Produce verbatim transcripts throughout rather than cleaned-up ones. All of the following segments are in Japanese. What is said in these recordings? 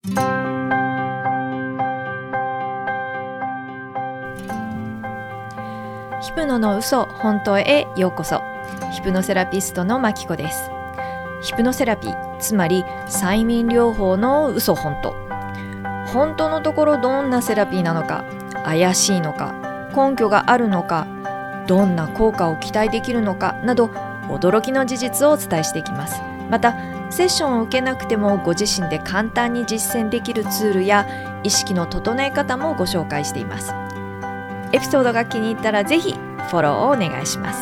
ヒプノの嘘本当へようこそ。ヒプノセラピストのまきこです。ヒプノセラピー、つまり催眠療法の嘘本当。本当のところどんなセラピーなのか、怪しいのか、根拠があるのか、どんな効果を期待できるのかなど、驚きの事実をお伝えしていきます。またセッションを受けなくてもご自身で簡単に実践できるツールや意識の整え方もご紹介しています。エピソードが気に入ったらぜひフォローをお願いします。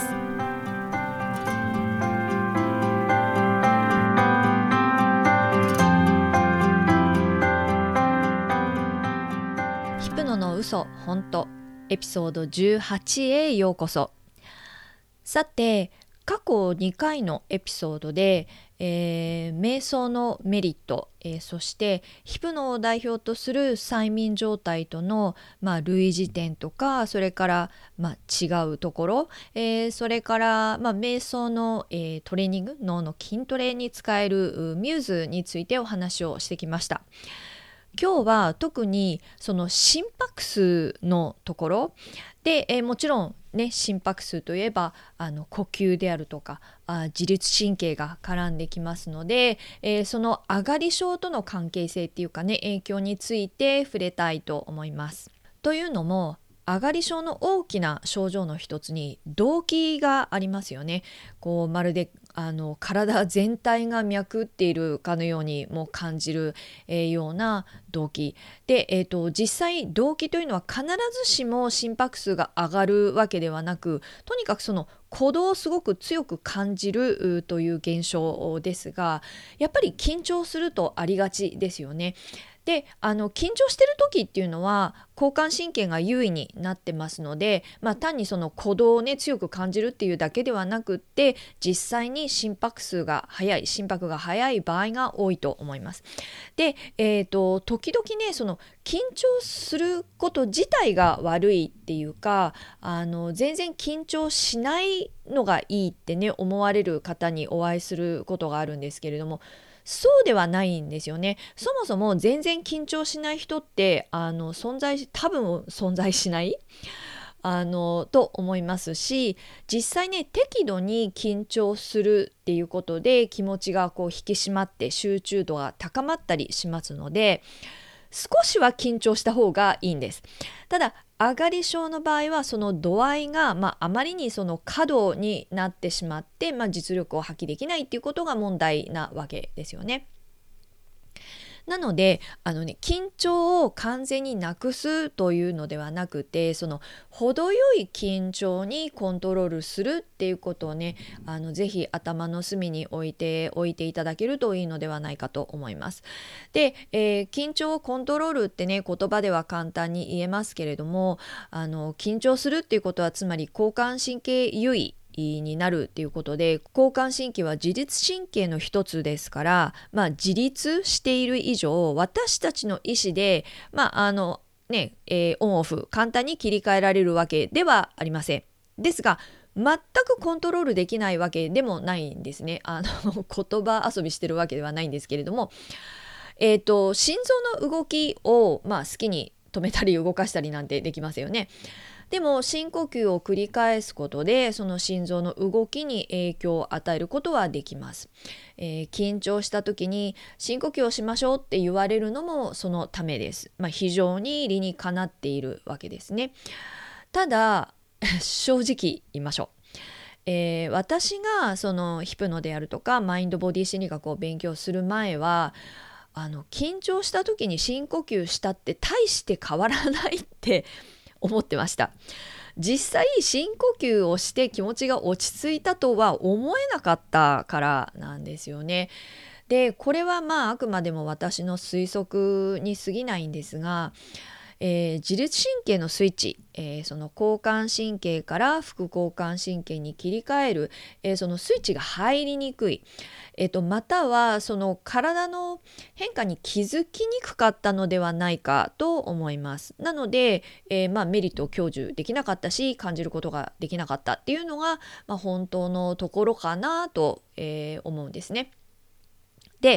ヒプノの嘘本当エピソードじゅうはちへようこそ。さて、過去にかいのエピソードで、えー、瞑想のメリット、えー、そしてヒプノを代表とする催眠状態との、まあ、類似点とか、それから、まあ、違うところ、えー、それから、まあ、瞑想の、えー、トレーニング、脳の筋トレに使えるミューズについてお話をしてきました。今日は特にその心拍数のところで、えー、もちろんね、心拍数といえばあの呼吸であるとかあ自律神経が絡んできますので、えー、その上がり症との関係性っていうかね、影響について触れたいと思います。というのも、上がり症の大きな症状の一つに動悸がありますよね。こうまるであの体全体が脈打っているかのようにも感じる、えー、ような動悸で、えーと、実際動悸というのは必ずしも心拍数が上がるわけではなく、とにかくその鼓動をすごく強く感じるという現象ですが、やっぱり緊張するとありがちですよね。で、あの緊張してる時っていうのは交感神経が優位になってますので、まあ、単にその鼓動をね強く感じるっていうだけではなくって、実際に心拍数が速い心拍が速い場合が多いと思います。で、えーと、時々ねその緊張すること自体が悪いっていうか、あの全然緊張しないのがいいってね思われる方にお会いすることがあるんですけれども、そうではないんですよね。そもそも全然緊張しない人ってあの存在多分存在しないあのと思いますし、実際ね適度に緊張するっていうことで気持ちがこう引き締まって集中度が高まったりしますので、少しは緊張した方がいいんです。ただ上がり症の場合はその度合いが、まあ、あまりにその過度になってしまって、まあ、実力を発揮できないっていうことが問題なわけですよね。なのであのね、緊張を完全になくすというのではなくて、その程よい緊張にコントロールするっていうことをね、あのぜひ頭の隅に置いておいていただけるといいのではないかと思います。で、えー緊張をコントロールってね言葉では簡単に言えますけれども、あの緊張するっていうことはつまり交感神経優位になるっていうことで、交感神経は自律神経の一つですから、まあ、自立している以上私たちの意思で、まああのねえーオンオフ簡単に切り替えられるわけではありません。ですが全くコントロールできないわけでもないんですね。あの言葉遊びしてるわけではないんですけれども、えーと、心臓の動きを、まあ、好きに止めたり動かしたりなんてできますよね。でも深呼吸を繰り返すことでその心臓の動きに影響を与えることはできます。えー緊張した時に深呼吸をしましょうって言われるのもそのためです。まあ、非常に理にかなっているわけですね。ただ正直言いましょう。えー私がそのヒプノであるとかマインドボディ心理学を勉強する前は、あの緊張した時に深呼吸したって大して変わらないって思ってました。実際深呼吸をして気持ちが落ち着いたとは思えなかったからなんですよね。でこれはまああくまでも私の推測に過ぎないんですが、えー自律神経のスイッチ、えーその交感神経から副交感神経に切り替える、えーそのスイッチが入りにくい、えーとまたはその体の変化に気づきにくかったのではないかと思います。なので、えーまあ、メリットを享受できなかったし感じることができなかったっていうのが、まあ、本当のところかなと、えー思うんですね。で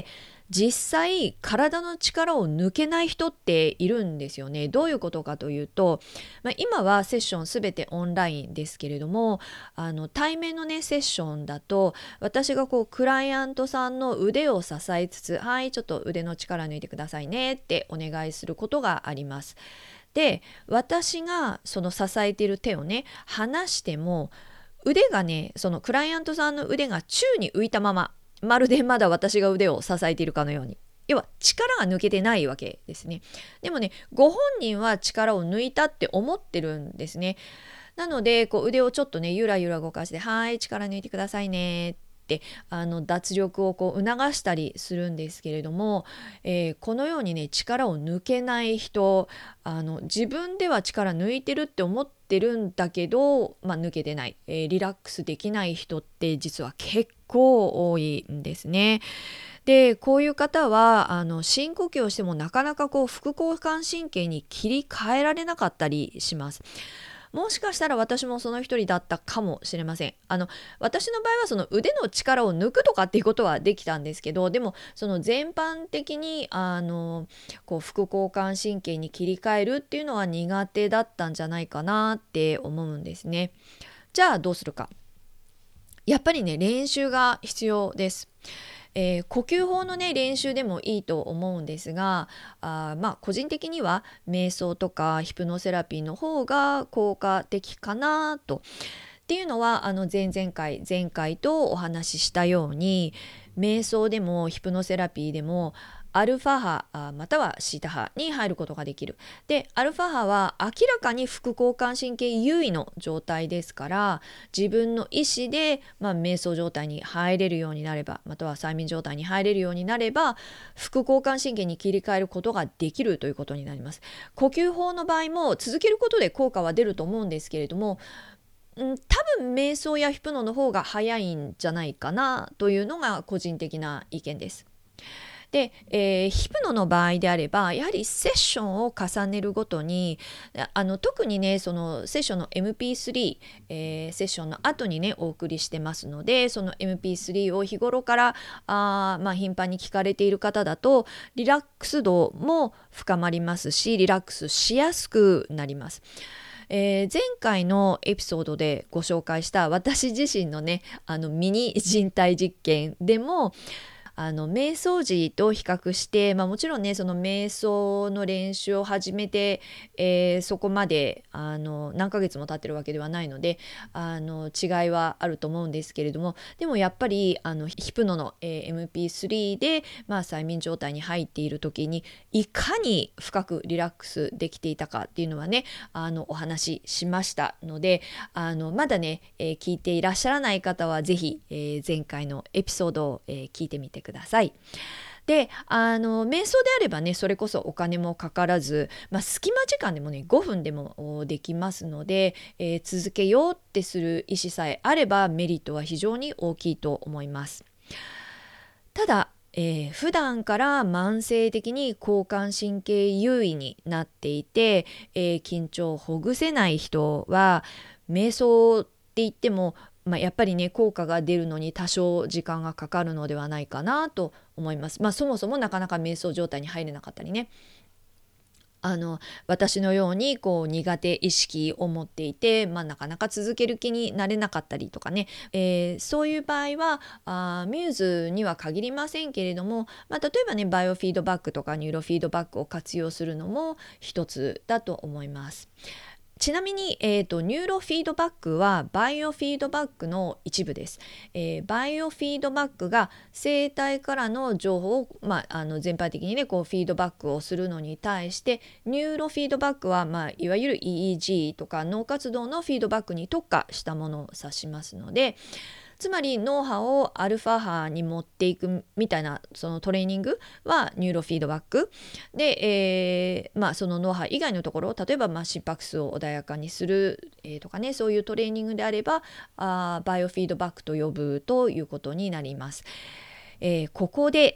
実際体の力を抜けない人っているんですよね。どういうことかというと、まあ、今はセッションすべてオンラインですけれども、あの対面のねセッションだと、私がこうクライアントさんの腕を支えつつ、はいちょっと腕の力抜いてくださいねってお願いすることがあります。で、私がその支えている手をね離しても、腕がね、そのクライアントさんの腕が宙に浮いたまま、まるでまだ私が腕を支えているかのように、要は力が抜けてないわけですね。でもね、ご本人は力を抜いたって思ってるんですね。なのでこう腕をちょっとねゆらゆら動かして、はい力抜いてくださいねってあの脱力をこう促したりするんですけれども、えーこのようにね力を抜けない人、あの自分では力抜いてるって思ってるんだけど、まあ、抜けてない、えーリラックスできない人って実は結構多いんですね。で、こういう方はあの深呼吸をしてもなかなかこう副交感神経に切り替えられなかったりします。もしかしたら私もその一人だったかもしれません。あの私の場合はその腕の力を抜くとかっていうことはできたんですけど、でもその全般的にあのこう副交感神経に切り替えるっていうのは苦手だったんじゃないかなって思うんですね。じゃあどうするか。やっぱりね練習が必要です。えー呼吸法のね練習でもいいと思うんですが、あーまあ個人的には瞑想とかヒプノセラピーの方が効果的かなと。っていうのはあの前々回前回とお話ししたように、瞑想でもヒプノセラピーでもアルファ波あまたはシータ波に入ることができる。でアルファ波は明らかに副交感神経優位の状態ですから、自分の意思で、まあ、瞑想状態に入れるようになれば、または催眠状態に入れるようになれば、副交感神経に切り替えることができるということになります。呼吸法の場合も続けることで効果は出ると思うんですけれども、うん、多分瞑想やヒプノの方が早いんじゃないかなというのが個人的な意見です。で、えーヒプノの場合であればやはりセッションを重ねるごとに、あの特にねそのセッションの エムピースリー、えーセッションの後にねお送りしてますので、その エムピースリー を日頃からあー、まあ、頻繁に聞かれている方だとリラックス度も深まりますし、リラックスしやすくなります。えー前回のエピソードでご紹介した私自身のねあのミニ人体実験でも、あの瞑想時と比較して、まあ、もちろんねその瞑想の練習を始めて、えーそこまであの何ヶ月も経ってるわけではないので、あの違いはあると思うんですけれども、でもやっぱりあのヒプノの、えー エムピースリー で、まあ、催眠状態に入っている時にいかに深くリラックスできていたかっていうのはねあのお話ししましたので、あのまだね、えー聞いていらっしゃらない方はぜひ、えー前回のエピソードを、えー聞いてみてください。で、あの瞑想であればねそれこそお金もかからず、まあ、隙間時間でもねごふんでもおできますので、えー続けようってする意思さえあればメリットは非常に大きいと思います。ただ、えー普段から慢性的に交感神経優位になっていて、えー緊張をほぐせない人は瞑想って言っても、まあ、やっぱりね効果が出るのに多少時間がかかるのではないかなと思います。まあそもそもなかなか瞑想状態に入れなかったりね、あの私のようにこう苦手意識を持っていて、まあ、なかなか続ける気になれなかったりとかね、えーそういう場合はあーミューズには限りませんけれども、まあ、例えばねバイオフィードバックとかニューロフィードバックを活用するのも一つだと思います。ちなみに、えーと、ニューロフィードバックはバイオフィードバックの一部です。えーバイオフィードバックが生体からの情報を、まあ、あの全般的にねこうフィードバックをするのに対して、ニューロフィードバックは、まあ、いわゆる イーイージー とか脳活動のフィードバックに特化したものを指しますので、つまり脳波をアルファ波に持っていくみたいなそのトレーニングはニューロフィードバックで、えーまあ、その脳波以外のところ、例えばまあ心拍数を穏やかにする、えーとかね、そういうトレーニングであればあバイオフィードバックと呼ぶということになります。えーここで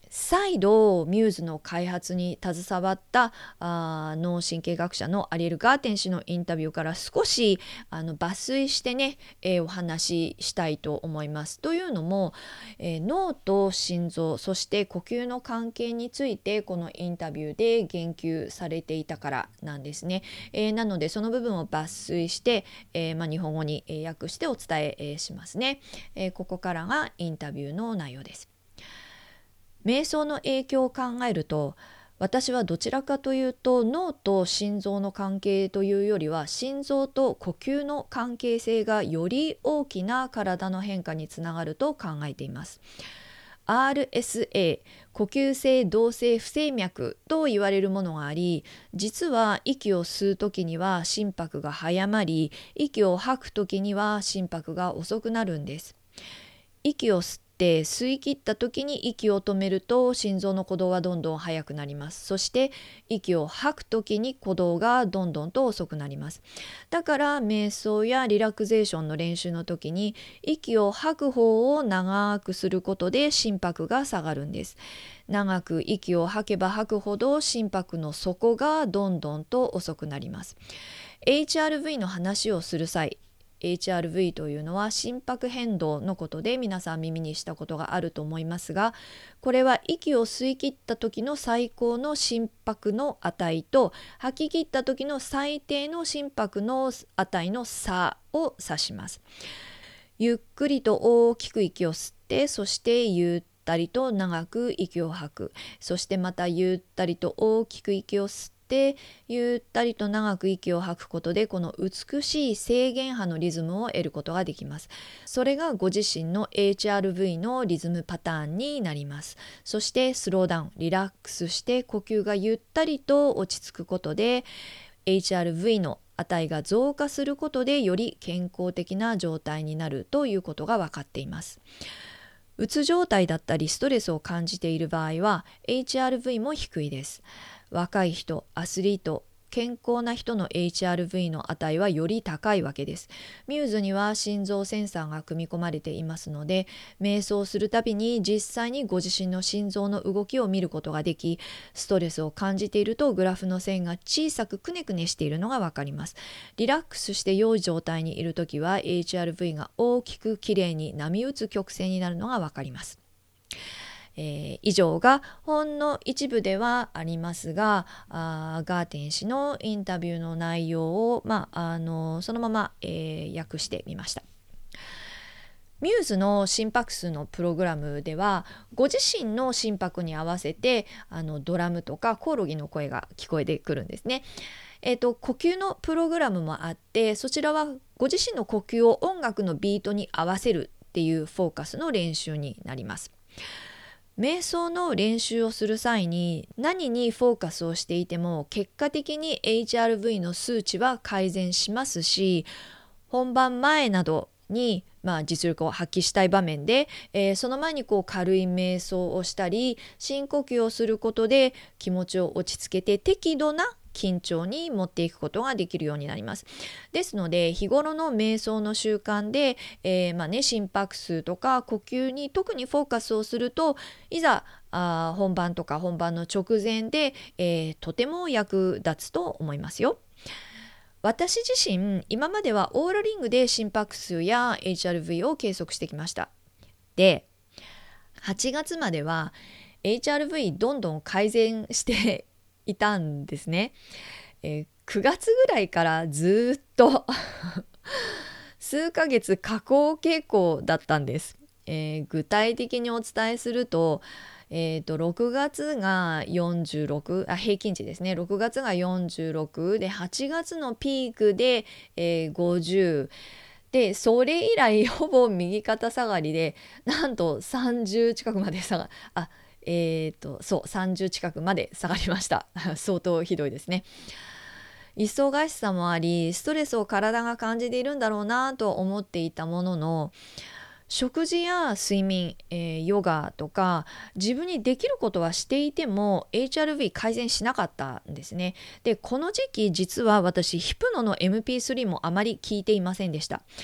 再度ミューズの開発に携わったあ脳神経学者のアリエル・ガーテン氏のインタビューから少しあの抜粋してね、えー、お話ししたいと思います。というのも、えー、脳と心臓そして呼吸の関係についてこのインタビューで言及されていたからなんですね。えー、なのでその部分を抜粋して、えーまあ、日本語に訳してお伝え、えー、しますね。えー、ここからがインタビューの内容です。瞑想の影響を考えると、私はどちらかというと脳と心臓の関係というよりは心臓と呼吸の関係性がより大きな体の変化につながると考えています。アールエスエー 呼吸性動性不整脈と言われるものがあり、実は息を吸うときには心拍が早まり、息を吐くときには心拍が遅くなるんです。息を吸って吸い切った時に息を止めると心臓の鼓動はどんどん速くなります。そして息を吐く時に鼓動がどんどんと遅くなります。だから瞑想やリラクゼーションの練習の時に息を吐く方を長くすることで心拍が下がるんです。長く息を吐けば吐くほど心拍の底がどんどんと遅くなります。エイチアールブイ の話をする際、エイチアールブイ というのは心拍変動のことで皆さん耳にしたことがあると思いますが、これは息を吸い切った時の最高の心拍の値と吐き切った時の最低の心拍の値の差を指します。ゆっくりと大きく息を吸って、そしてゆったりと長く息を吐く、そしてまたゆったりと大きく息を吸ってでゆったりと長く息を吐くことでこの美しい正弦波のリズムを得ることができます。それがご自身の エイチアールブイ のリズムパターンになります。そしてスローダウン、リラックスして呼吸がゆったりと落ち着くことで エイチアールブイ の値が増加することでより健康的な状態になるということが分かっています。うつ状態だったりストレスを感じている場合は エイチアールブイ も低いです。若い人、アスリート、健康な人の エイチアールブイ の値はより高いわけです。ミューズには心臓センサーが組み込まれていますので、瞑想するたびに実際にご自身の心臓の動きを見ることができ、ストレスを感じているとグラフの線が小さくくねくねしているのがわかります。リラックスして良い状態にいるときは エイチアールブイ が大きくきれいに波打つ曲線になるのがわかります。えー、以上がほんの一部ではありますが、あガーテン氏のインタビューの内容を、まあ、あのそのまま、えー、訳してみました。ミューズの心拍数のプログラムではご自身の心拍に合わせてあのドラムとかコオロギの声が聞こえてくるんですね。えーと、呼吸のプログラムもあって、そちらはご自身の呼吸を音楽のビートに合わせるっていうフォーカスの練習になります。瞑想の練習をする際に何にフォーカスをしていても結果的に エイチアールブイ の数値は改善しますし、本番前などに、まあ、実力を発揮したい場面で、えー、その前にこう軽い瞑想をしたり深呼吸をすることで気持ちを落ち着けて適度な緊張に持っていくことができるようになります。ですので日頃の瞑想の習慣で、えーまあね、心拍数とか呼吸に特にフォーカスをするといざあ本番とか本番の直前で、えー、とても役立つと思いますよ。私自身今まではオーラリングで心拍数や エイチアールブイ を計測してきました。ではちがつまでは エイチアールブイ どんどん改善していたんですね。えー、くがつぐらいからずっと数ヶ月下降傾向だったんです。えー、具体的にお伝えすると、えー、とろくがつがよんじゅうろく、あ平均値ですね。ろくがつがよんじゅうろくではちがつのピークで、えー、ごじゅうでそれ以来ほぼ右肩下がりでなんとさんじゅう近くまで下があえーとそうさんじゅう近くまで下がりました相当ひどいですね。忙しさもありストレスを体が感じているんだろうなと思っていたものの、食事や睡眠、えー、ヨガとか自分にできることはしていても エイチアールブイ 改善しなかったんですね。でこの時期実は私ヒプノの エムピースリー もあまり聞いていませんでした。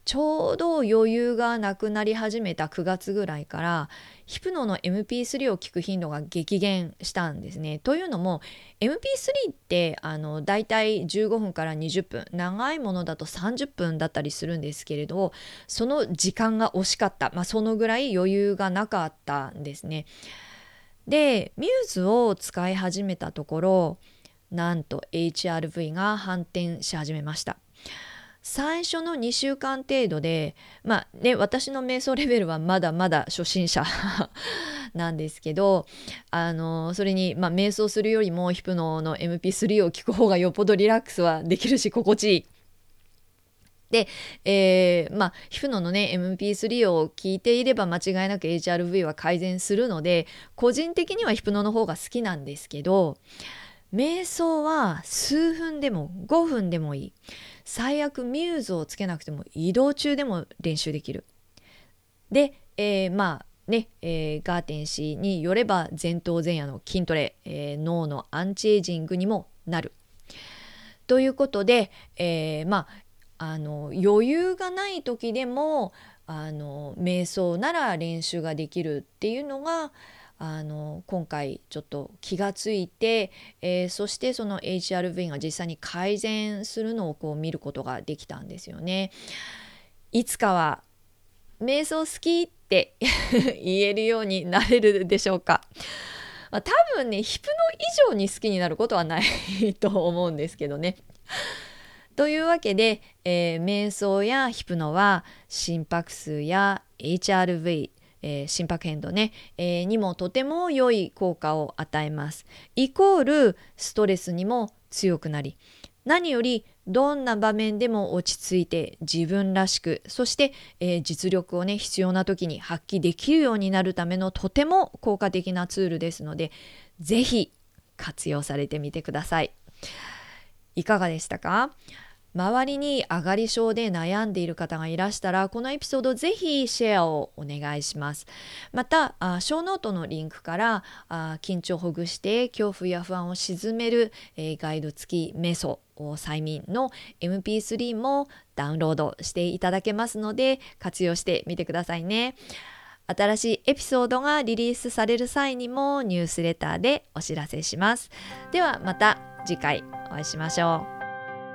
ちょうど余裕がなくなり始めたくがつぐらいからヒプノの エムピースリー を聞く頻度が激減したんですね。というのも エムピースリー ってあのだいたいじゅうごふんからにじゅっぷん、長いものだとさんじゅっぷんだったりするんですけれど、その時間が惜しかった、まあ、そのぐらい余裕がなかったんですね。でミューズを使い始めたところ、なんと エイチアールブイ が反転し始めました。最初のにしゅうかん程度で、まあね、私の瞑想レベルはまだまだ初心者なんですけど、あのそれに、まあ、瞑想するよりもヒプノの エムピースリー を聞く方がよっぽどリラックスはできるし心地いい。で、えーまあ、ヒプノのね エムピースリー を聞いていれば間違いなく エイチアールブイ は改善するので、個人的にはヒプノの方が好きなんですけど、瞑想は数分でもごふんでもいい。最悪ミューズをつけなくても移動中でも練習できる。で、えー、まあね、えー、ガーテン氏によれば前頭前野の筋トレ、えー、脳のアンチエイジングにもなる。ということで、えー、まああの余裕がない時でもあの瞑想なら練習ができるっていうのがあの今回ちょっと気がついて、えー、そしてその エイチアールブイ が実際に改善するのをこう見ることができたんですよね。いつかは瞑想好きって言えるようになれるでしょうか。まあ、多分ねヒプノ以上に好きになることはないと思うんですけどね。というわけで、えー、瞑想やヒプノは心拍数や エイチアールブイ、えー、心拍変動ね、えー、にもとても良い効果を与えます。イコールストレスにも強くなり、何よりどんな場面でも落ち着いて自分らしく、そして、えー、実力をね必要な時に発揮できるようになるためのとても効果的なツールですので、ぜひ活用されてみてください。いかがでしたか？周りに上がり症で悩んでいる方がいらしたら、このエピソードぜひシェアをお願いします。またあショーノートのリンクからあ緊張をほぐして恐怖や不安を鎮める、えー、ガイド付き瞑想催眠の エムピースリー もダウンロードしていただけますので、活用してみてくださいね。新しいエピソードがリリースされる際にもニュースレターでお知らせします。ではまた次回お会いしましょう。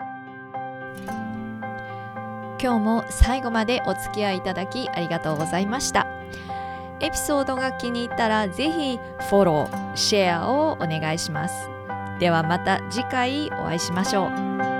今日も最後までお付き合いいただきありがとうございました。エピソードが気に入ったらぜひフォロー、シェアをお願いします。ではまた次回お会いしましょう。